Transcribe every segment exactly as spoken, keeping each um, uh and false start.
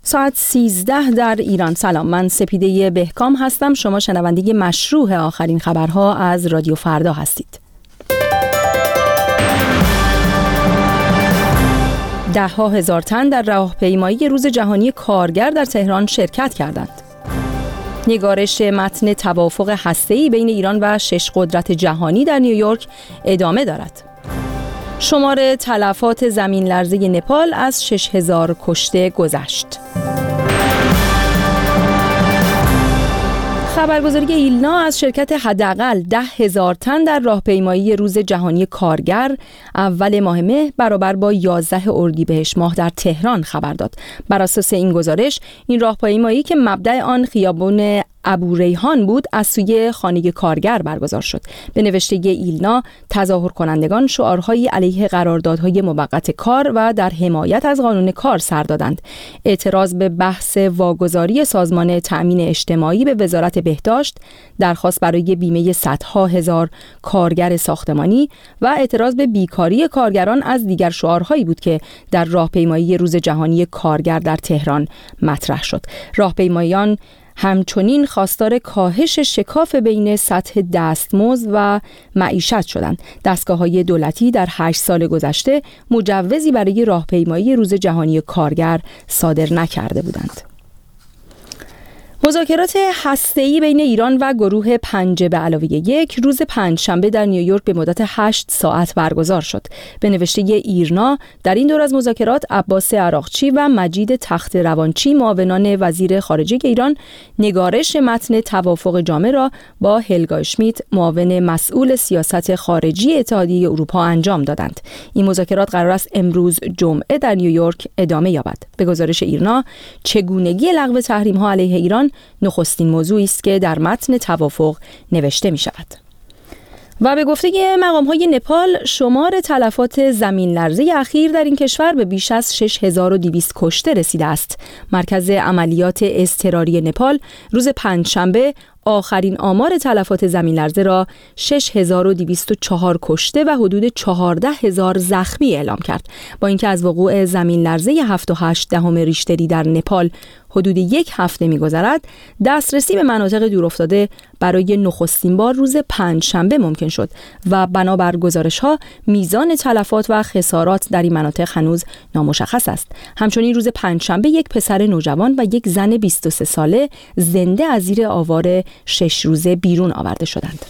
ساعت سیزده در ایران. سلام، من سپیده بهکام هستم. شما شنونده مشروع آخرین خبرها از رادیو فردا هستید. ده ها هزار تن در راهپیمایی روز جهانی کارگر در تهران شرکت کردند. نگارش متن توافق هسته‌ای بین ایران و شش قدرت جهانی در نیویورک ادامه دارد. شمار تلفات زمین لرزه نپال از شش هزار کشته گذشت. خبرگزاری ایلنا از شرکت حداقل ده هزار تن در راهپیمایی روز جهانی کارگر اول ماه مه برابر با یازده اردیبهشت ماه در تهران خبر داد. بر اساس این گزارش، این راهپیمایی که مبدأ آن خیابان ابوریحان بود، از سوی خانه کارگر برگزار شد. به نوشته ایلنا، تظاهر کنندگان شعارهایی علیه قراردادهای موقت کار و در حمایت از قانون کار سر دادند. اعتراض به بحث واگذاری سازمان تأمین اجتماعی به وزارت بهداشت، درخواست برای بیمه صدها هزار کارگر ساختمانی و اعتراض به بیکاری کارگران از دیگر شعارهایی بود که در راهپیمایی روز جهانی کارگر در تهران مطرح شد. راهپیمایان همچنین خواستار کاهش شکاف بین سطح دستمزد و معیشت شدند. دستگاه‌های دولتی در هشت سال گذشته مجوزی برای راهپیمایی روز جهانی کارگر صادر نکرده بودند. مذاکرات هسته‌ای بین ایران و گروه پنج به علاوه یک روز پنجشنبه در نیویورک به مدت هشت ساعت برگزار شد. به نوشته ایرنا، در این دور از مذاکرات عباس عراقچی و مجید تخت روانچی، معاونان وزیر خارجه ایران، نگارش متن توافق جامع را با هلگا اشمیت، معاون مسئول سیاست خارجی اتحادیه اروپا انجام دادند. این مذاکرات قرار است امروز جمعه در نیویورک ادامه یابد. به گزارش ایرنا، چگونگی لغو تحریم‌ها علیه ایران نخستین موضوعی است که در متن توافق نوشته می شود. و به گفته مقام‌های نپال، شمار تلفات زمین لرزه اخیر در این کشور به بیش از شش هزار و دویست کشته رسیده است. مرکز عملیات اضطراری نپال روز پنجشنبه آخرین آمار تلفات زمین لرزه را شش هزار و دویست و چهار کشته و حدود چهارده هزار زخمی اعلام کرد. با اینکه از وقوع زمین لرزه هفت و هشت دهم ریشتری در نپال حدود یک هفته می‌گذرد، دسترسی به مناطق دورافتاده برای نخستین بار روز پنجشنبه ممکن شد و بنابر گزارش‌ها میزان تلفات و خسارات در این مناطق هنوز نامشخص است. همچنین روز پنجشنبه یک پسر نوجوان و یک زن بیست و سه ساله زنده از زیر آوار شش روزه بیرون آورده شدند.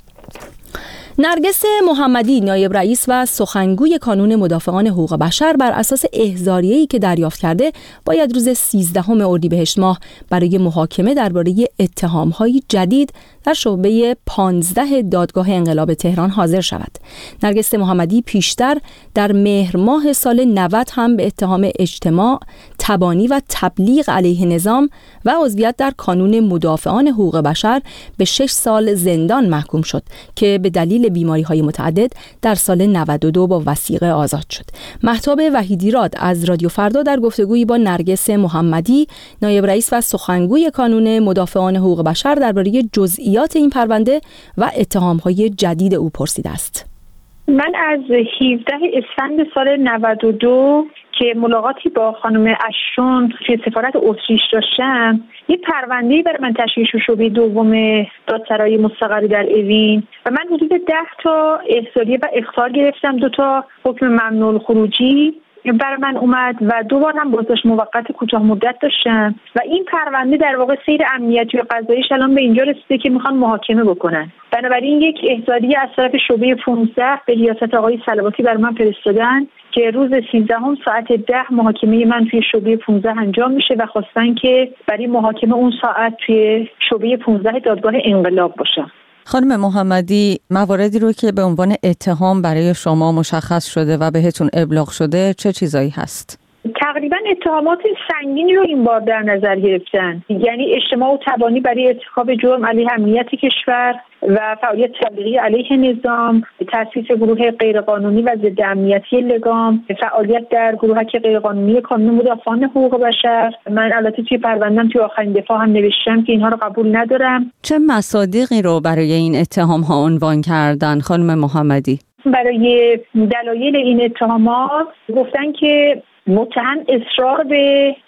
نرگس محمدی، نایب رئیس و سخنگوی کانون مدافعان حقوق بشر، بر اساس احضاریه‌ای که دریافت کرده باید روز سیزدهم اردیبهشت ماه برای محاکمه درباره اتهام‌های جدید در شعبه پانزده دادگاه انقلاب تهران حاضر شود. نرگس محمدی پیشتر در مهر ماه سال نود هم به اتهام اجتماع، تبانی و تبلیغ علیه نظام و عضویت در کانون مدافعان حقوق بشر به شش سال زندان محکوم شد که به دلیل بیماری‌های متعدد در سال نود و دو با وثیقه آزاد شد. مهتاب وحیدیراد از رادیو فردا در گفتگویی با نرگس محمدی، نایب رئیس و سخنگوی کانون مدافعان حقوق بشر، درباره جزئیات این پرونده و اتهام‌های جدید او پرسیده است. من از هفدهم اسفند سال نود و دو که ملاقاتی با خانم اشون توی سفارت اتریش داشتم، یه پرونده‌ای برای من تشکیل شد، شعبه دوم دادسرای مستقری در اوین، و من حدود ده تا احضاریه و اخطار گرفتم. دو تا حکم ممنوع الخروجی برای من اومد و دو بار هم بازداشت موقت کوتاه مدت داشتم و این پرونده در واقع سیر امنیتی و قضاییش الان به اینجا رسیده که میخوان محاکمه بکنن. بنابراین یک احضاریه از طرف شعبه پانزده به ریاست آقای صلواتی برای من فرستادن که روز سیزدهم ساعت ده محاکمه من توی شعبه پانزده انجام میشه و خواستن که برای محاکمه اون ساعت توی شعبه پانزده دادگاه انقلاب باشم. خانم محمدی، مواردی رو که به عنوان اتهام برای شما مشخص شده و بهتون ابلاغ شده چه چیزایی هست؟ تقریبا اتهامات سنگینی رو این بار در نظر گرفتن، یعنی اجتماع و تبانی برای ارتکاب جرم علیه امنیت کشور و فعالیت تبلیغی علیه نظام، تأسیس گروه غیرقانونی و ضد امنیتی لگام، فعالیت در گروهک غیرقانونی کانون مدافعان حقوق بشر. من البته توی پرونده‌ام توی آخرین دفاع هم نوشتم که اینها رو قبول ندارم. چه مصادیقی رو برای این اتهام ها عنوان کردن خانم محمدی؟ برای دلایل این اتهامات گفتن که متهم اصرار به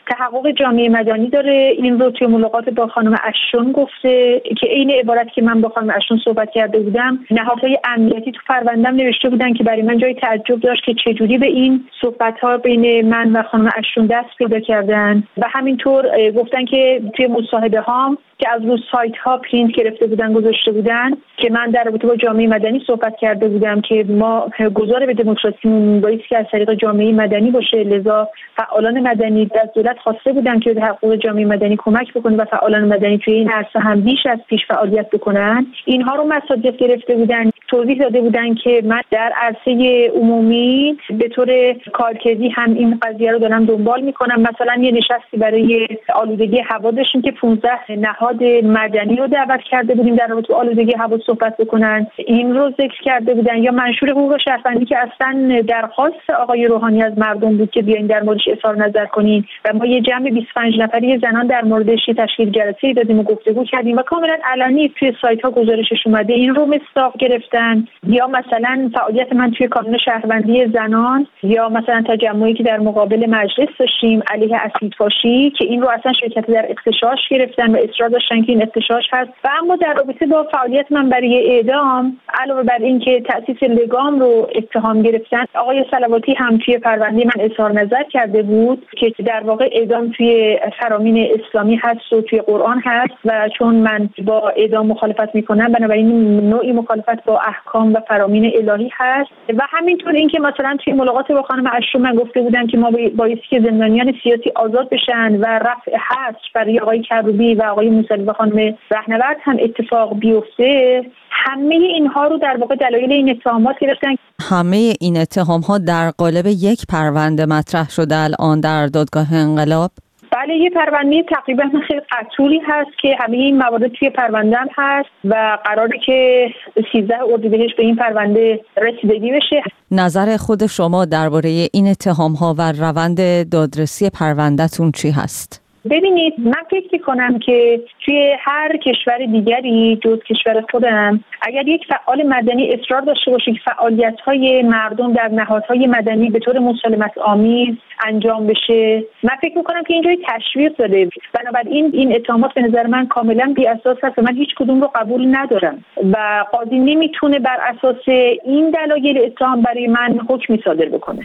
تحقق جامعه مدنی داره. این رو توی ملاقات با خانم اشون گفته که عین عبارت که من با خانم اشون صحبت کرده بودم، نهادهای امنیتی تو پرونده‌ام نوشته بودن که برای من جای تعجب داشت که چجوری به این صحبت‌ها بین من و خانم اشون دست پیدا کردن و همینطور گفتن که توی مصاحبه هام که از روی سایت ها پرینت گرفته بودن گذاشته بودن که من در رابطه با جامعه مدنی صحبت کرده بودم که ما گذار به دموکراسیمون باید که از طریق جامعه مدنی باشه، لذا فعالان مدنی از دولت خواسته بودن که به تحقق جامعه مدنی کمک بکنه و فعالان مدنی توی این عرصه هم بیش از پیش فعالیت بکنن. اینها رو مصادیق گرفته بودن، توضیح داده بودن که من در عرصه عمومی به طور کارکردی هم این قضیه رو دارم دنبال میکنم. مثلا یه نشستی برای آلودگی هوا داشتیم که پانزده نهاد مدنی رو دعوت کرده بودیم در رابطه با آلودگی هوا صحبت بکنن، این رو ذکر کرده بودن. یا منشور حقوق شهروندی که اصلا درخواست آقای روحانی از مردم بود که بیاین در موردش اظهار نظر کنین و ما یه جمع بیست و پنج نفری زنان در موردش تشکیل جلسه‌ای دادیم و گفتگو کردیم و کاملا علنی توی سایت ها گزارشش اومده، این رو مصداق گرفتن. یا مثلا فعالیت من توی کانون شهروندی زنان، یا مثلا تجمعی که در مقابل مجلس داشتیم علیه اسیدفاشی که این رو اصلا شرکت در اغتشاش گرفتن و اصرار داشتن که این اغتشاش هست. و اما در رابطه با فعالیت من برای اعدام، علاوه بر این که تأسیس لگام رو اتهام گرفتن، آقای صلواتی هم توی پرونده من اظهار نظر کرده بود که در واقع اعدام توی فرامین اسلامی هست و توی قرآن هست و چون من با اعدام مخالفت میکنم بنابراین نوعی مخالفت با احکام و فرامین الهی هست. و همینطور این که مثلا توی ملاقات با خانم اشرو من گفته بودن که ما بایستی که زندانیان سیاسی آزاد بشن و رفع حبس برای آقای کروبی و آقای موسوی و خانم رهنورد هم اتفاق بیفته. همه اینها رو در واقع دلایل این اتهامات گرفتن. همه این اتهام ها در قالب یک پرونده مطرح شده الان در دادگاه انقلاب؟ بله، یه پرونده تقریبا خیلی قطوری هست که همه این موارد توی پرونده هم هست و قراره که سیزده اردیبهشت به این پرونده رسیدگی بشه. نظر خود شما درباره این اتهام ها و روند دادرسی پروندهتون چی هست؟ ببینید، من فکر می‌کنم که توی هر کشور دیگری جز کشور خودم اگر یک فعال مدنی اصرار داشته باشه که فعالیت‌های مردم در نهادهای مدنی به طور مسالمت آمیز انجام بشه، من فکر می‌کنم که اینجوری تشویق داده. بنابراین این اتهامات به نظر من کاملا بی‌اساس هست و من هیچ کدوم رو قبول ندارم و قاضی نمیتونه بر اساس این دلایل اتهام برای من حکمی صادر بکنه.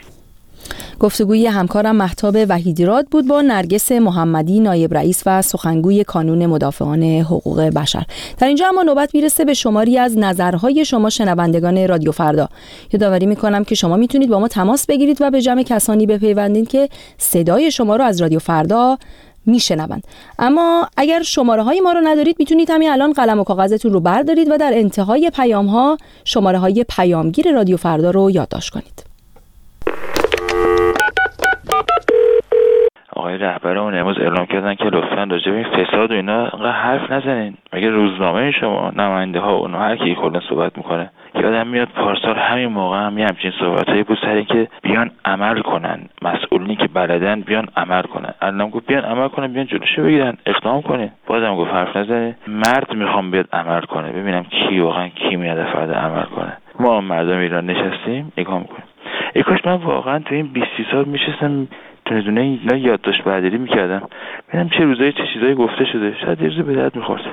گفتگوی همکارم مهتاب وحیدیراد بود با نرگس محمدی، نایب رئیس و سخنگوی کانون مدافعان حقوق بشر. در اینجا اما نوبت میرسه به شماری از نظرهای شما شنوندگان رادیو فردا. یادآوری میکنم که شما میتونید با ما تماس بگیرید و به جمع کسانی بپیوندید که صدای شما رو از رادیو فردا میشنوند. اما اگر شماره های ما رو ندارید میتونید همین الان قلم و کاغذتون رو بردارید و در انتهای پیام ها شماره های پیامگیر رادیو فردا رو یادداشت کنید. آقای رهبرمون امروز اعلام کردن که لطفاً راجع به این فساد و اینا انقدر حرف نزنین. مگه روزنامه شما نماینده ها اونها هر کی کلا صحبت میکنه؟ یادم میاد پارسال همین موقع هم یه همچین صحبتایی بود سر اینکه بیان عمل کنن، مسئولینی که بلدن بیان عمل کنن. الان گفت بیان عمل کنن، بیان جلوشو بگیرن، اقدام کنه. بازم گفت حرف نزنه. مرد میخوام بیاد عمل کنه، ببینم کی واقعا کی میاد فردا عمل کنه. ما مردم ایران نشستیم نگاه میکنیم. ای کاش من واقعا تو این بیست سال میشستم دونه دونه اینا یادداشت برداری میکردم ببینم چه روزایی چه چیزایی گفته شده، شاید یه روز به درد میخورد.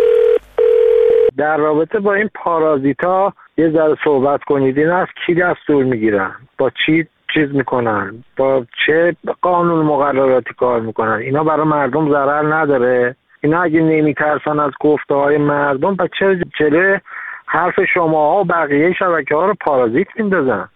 در رابطه با این پارازیتا یه ذره صحبت کنید. این از کی دستور میگیرن؟ با چی چیز میکنن؟ با چه قانون مقرراتی کار میکنن؟ اینا برای مردم ضرر نداره؟ اینا اگه نمیترسن از گفته های مردم با چه جلوی حرف شماها و بقیه شبکه ها رو پارازیت میندازن؟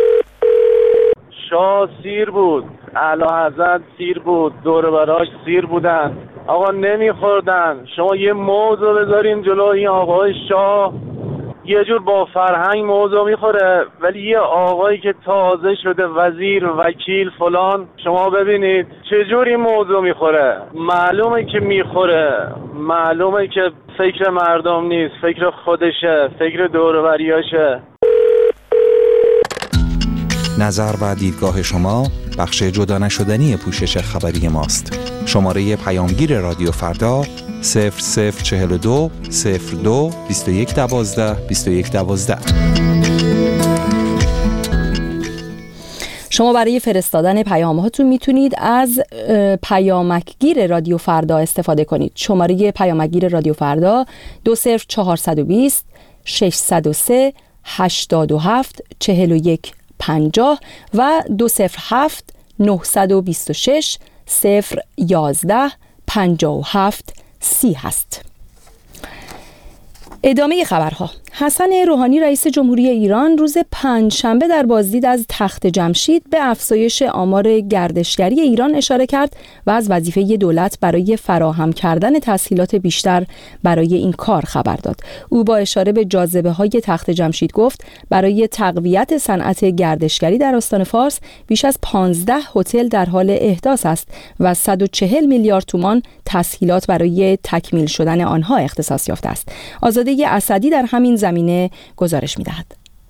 شاه سیر بود، اعلی حضرت سیر بود، دور براش سیر بودن، آقا نمیخوردن. شما یه موضوع بذارین جلو این آقای شاه یه جور با فرهنگ موضوع میخوره، ولی یه آقایی که تازه شده وزیر وکیل فلان شما ببینید چه جوری موضوع میخوره. معلومه که میخوره، معلومه که فکر مردم نیست، فکر خودشه، فکر دور و بریاشه. نظر و دیدگاه شما بخش جدا نشدنی پوشش خبری ماست. شماره پیامگیر رادیو فردا صفر صفر چهل و دو صفر دو بیست و یک دوازده بیست و یک دوازده. شما برای فرستادن پیام هاتون میتونید از پیامکگیر رادیو فردا استفاده کنید. شماره پیامکگیر رادیو فردا دو صفر چهارصد و بیست ششصد و سه هشتاد و هفت چهل و یک پنجاه و دو صفر هفت نهصد و بیست و شش صفر یازده پنجاه و هفت سی هست. ادامه خبرها. حسن روحانی رئیس جمهوری ایران روز پنجشنبه در بازدید از تخت جمشید به افزایش آمار گردشگری ایران اشاره کرد و از وظیفه دولت برای فراهم کردن تسهیلات بیشتر برای این کار خبر داد. او با اشاره به جاذبه‌های تخت جمشید گفت برای تقویت صنعت گردشگری در استان فارس بیش از پانزده هتل در حال احداث است و صد و چهل میلیارد تومان تسهیلات برای تکمیل شدن آنها اختصاص یافته است. آزاده اسدی در همین زمینه گزارش می‌دهد.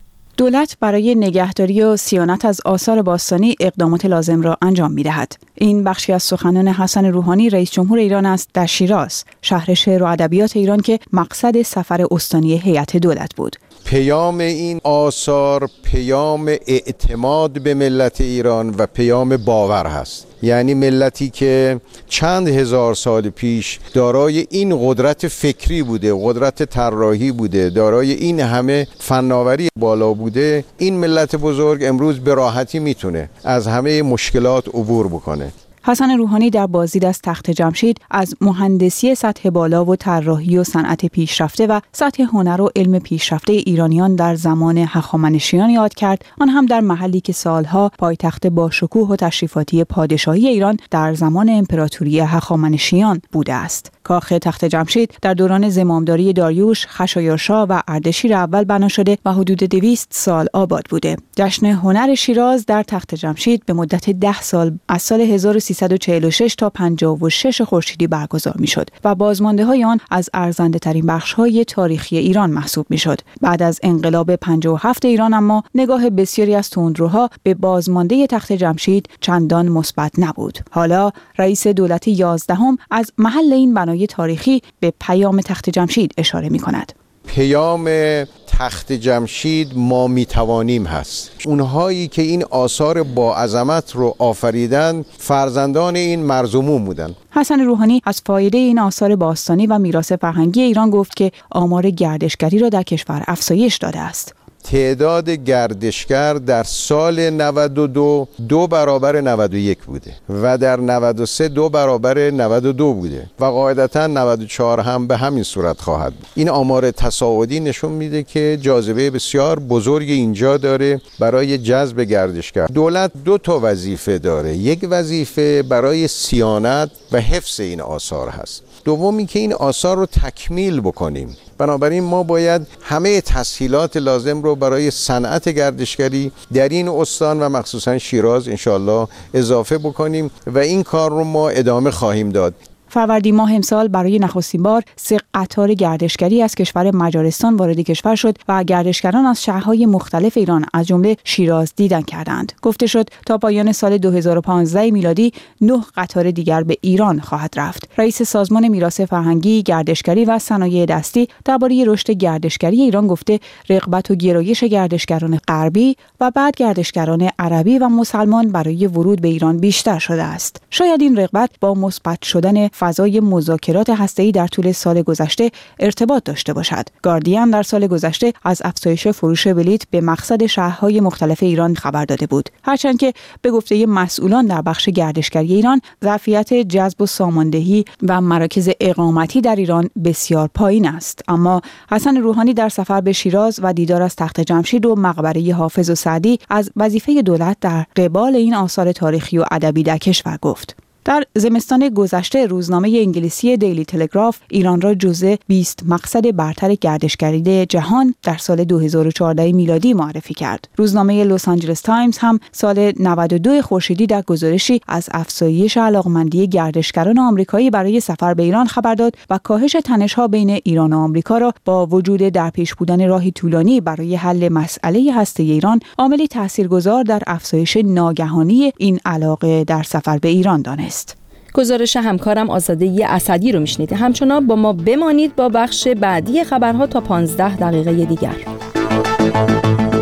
دولت برای نگهداری و صیانت از آثار باستانی اقدامات لازم را انجام می‌دهد. این بخشی از سخنان حسن روحانی رئیس جمهور ایران است در شیراز، شهر شعر و ادبیات ایران که مقصد سفر استانی هیئت دولت بود. پیام این آثار پیام اعتماد به ملت ایران و پیام باور هست. یعنی ملتی که چند هزار سال پیش دارای این قدرت فکری بوده، قدرت طراحی بوده، دارای این همه فناوری بالا بوده، این ملت بزرگ امروز به راحتی میتونه از همه مشکلات عبور بکنه. حسن روحانی در بازدید از تخت جمشید از مهندسی سطح بالا و طراحی و صنعت پیشرفته و سطح هنر و علم پیشرفته ایرانیان در زمان هخامنشیان یاد کرد، آن هم در محلی که سالها پایتخت با شکوه و تشریفاتی پادشاهی ایران در زمان امپراتوری هخامنشیان بوده است. کاخ تخت جمشید در دوران زمامداری داریوش، خشایارشا و اردشیر اول بنا شده و حدود دویست سال آباد بوده. جشن هنر شیراز در تخت جمشید به مدت ده سال از سال هزار و سیصد و چهل و شش تا پنجاه و شش خورشیدی برگزار می‌شد و بازمانده‌های آن از ارزنده‌ترین بخش‌های تاریخی ایران محسوب می‌شد. بعد از انقلاب پنجاه و هفت ایران اما نگاه بسیاری از تندروها به بازمانده تخت جمشید چندان مثبت نبود. حالا رئیس دولت یازدهم از محل این بنای تاریخی به پیام تخت جمشید اشاره می‌کند. پیام تخت جمشید ما میتوانیم هست. اونهایی که این آثار با عظمت رو آفریدن فرزندان این مرزومون بودن. حسن روحانی از فایده این آثار باستانی و میراث فرهنگی ایران گفت که آمار گردشگری را در کشور افزایش داده است. تعداد گردشگر در سال نود و دو دو برابر نود و یک بوده و در نود و سه دو برابر نود و دو بوده و قاعدتا نود و چهار هم به همین صورت خواهد بود. این آمار تصاعدی نشون میده که جاذبه بسیار بزرگ اینجا داره برای جذب گردشگر. دولت دو تا وظیفه داره، یک وظیفه برای صیانت و حفظ این آثار هست، دومی که این آثار رو تکمیل بکنیم. بنابراین ما باید همه تسهیلات لازم رو برای صنعت گردشگری در این استان و مخصوصا شیراز انشالله اضافه بکنیم و این کار رو ما ادامه خواهیم داد. فروردین ماه امسال برای نخستین بار سه قطار گردشگری از کشور مجارستان وارد کشور شد و گردشگران از شهرهای مختلف ایران از جمله شیراز دیدن کردند. گفته شد تا پایان سال دو هزار و پانزده میلادی نه قطار دیگر به ایران خواهد رفت. رئیس سازمان میراث فرهنگی، گردشگری و صنایع دستی درباره رشد گردشگری ایران گفته رغبت و گرایش گردشگران غربی و بعد گردشگران عربی و مسلمان برای ورود به ایران بیشتر شده است. شاید این رغبت با مثبت شدن فضای مذاکرات هسته‌ای در طول سال گذشته ارتباط داشته باشد. گاردین در سال گذشته از افزایش فروش بلیط به مقصد شهرهای مختلف ایران خبر داده بود. هرچند که به گفته مسئولان در بخش گردشگری ایران ظرفیت جذب و ساماندهی و مراکز اقامتی در ایران بسیار پایین است. اما حسن روحانی در سفر به شیراز و دیدار از تخت جمشید و مقبره حافظ و سعدی از وظیفه دولت در قبال این آثار تاریخی و ادبی در کشور گفت. در زمستان گذشته روزنامه انگلیسی دیلی تلگراف ایران را جزو بیست مقصد برتر گردشگری جهان در سال دو هزار و چهارده میلادی معرفی کرد. روزنامه لس آنجلس تایمز هم سال نود و دو خورشیدی در گزارشی از افزایش علاقمندی گردشگران آمریکایی برای سفر به ایران خبر داد و کاهش تنش‌ها بین ایران و آمریکا را با وجود در پیش بودن راهی طولانی برای حل مسئله هسته‌ای ایران عاملی تاثیرگذار در افزایش ناگهانی این علاقه در سفر به ایران دانست. گزارش همکارم آزاده اسدی رو میشنید. همچنان با ما بمانید با بخش بعدی خبرها تا پانزده دقیقه دیگر.